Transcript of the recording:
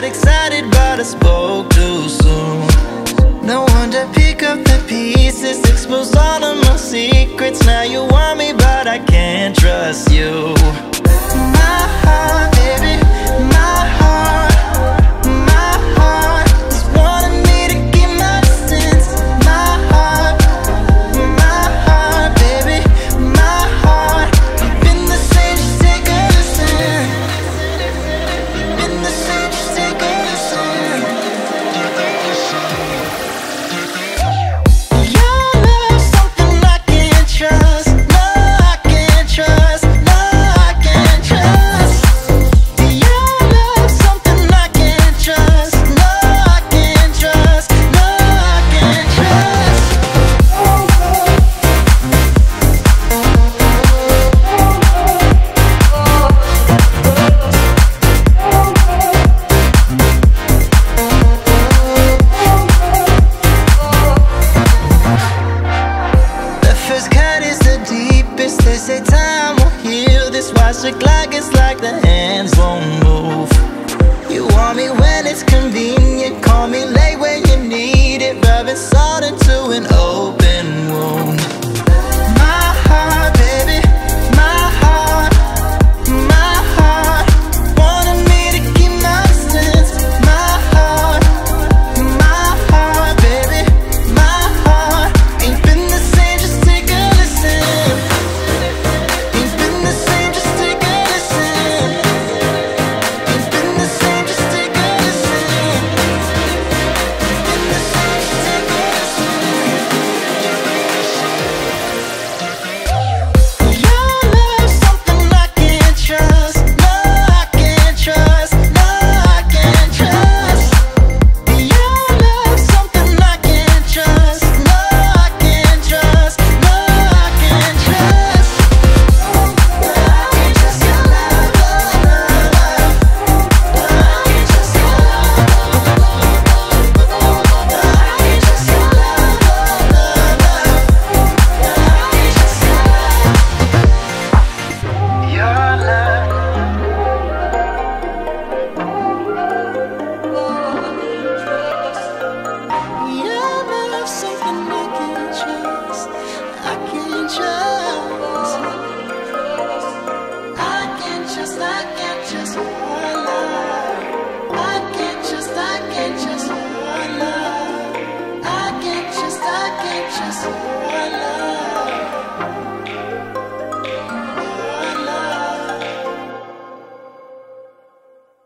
excited, but I spoke too soon. No wonder, pick up the pieces, expose all of my secrets. Now you want me, but I can't trust you. My heart, baby, my heart, my heart is wanting me to keep my distance. My heart, baby, my heart. Been the same, just take a listen. Been the same, just take a listen. Your love's something I can't trust. No, I can't trust. No, I can't trust. Your love's something I can't trust. No, I can't trust. No, I can't trust. The first cut is the deepest. They say time will heal this. Watch the clock, it's like the hands won't move. You want me when it's convenient, call me late when you need it. Rubbing salt into an open wound.